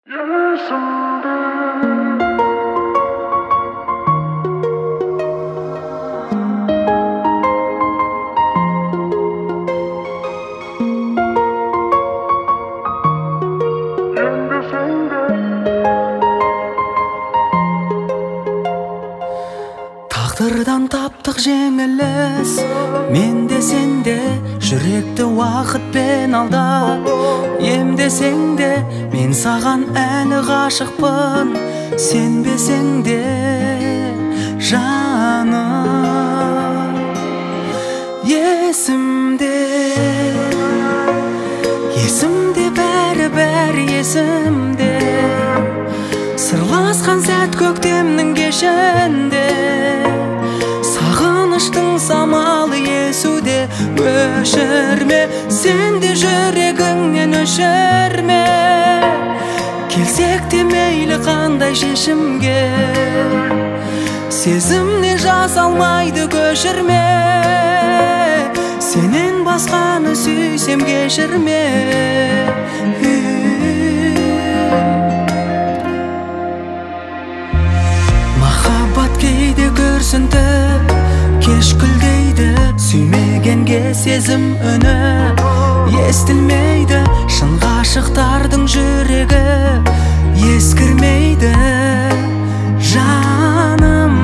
Тағдырдан таптық жеңіліс, мен де сен де жүректі уақытпен алдап. Емдесең де мен саған әлі ғашықпын, сенбесең де жаным. Есімде бәрі есімде, сырласқан сәт көктемнің кешінде, сағыныштың самалы есуде. Өшірме, сен де жүрегіңнен өшірме, келсек те мейлі қандай шешімге, сезімнен жасалмайды көшірме. Сенен басқаны сүйсем кешірме. Махаббат кейде көрсінтіп, кеш күлдейді, сүймегенге сезім үні естілмейді. Шын ғашықтардың жүрегі ескірмейді жаным.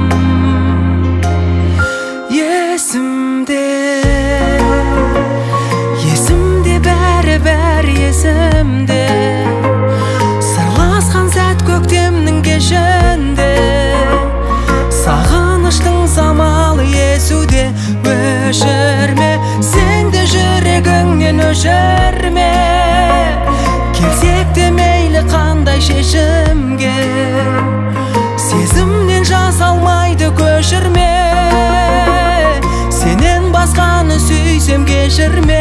Есімде бәрі есімде, сырласқан сәт көктемнің кешінде, сағыныштың самалы есуде. Өшірме, сен де жүрегіңнен өшірме, келсек те мейлі қандай шешімге, сезімнен жасалмайды көшірме. Сенен басқаны сүйсем кешірме.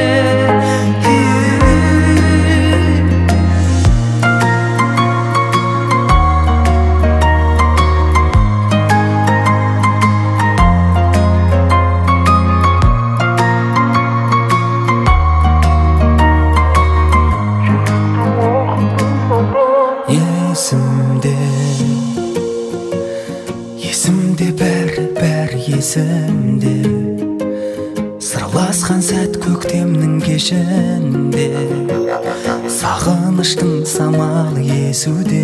Есімде бәрі есімде, сырласқан сәт көктемнің кешінде, сағыныштың самалы есуде.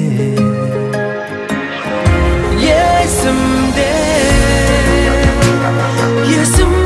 Есімде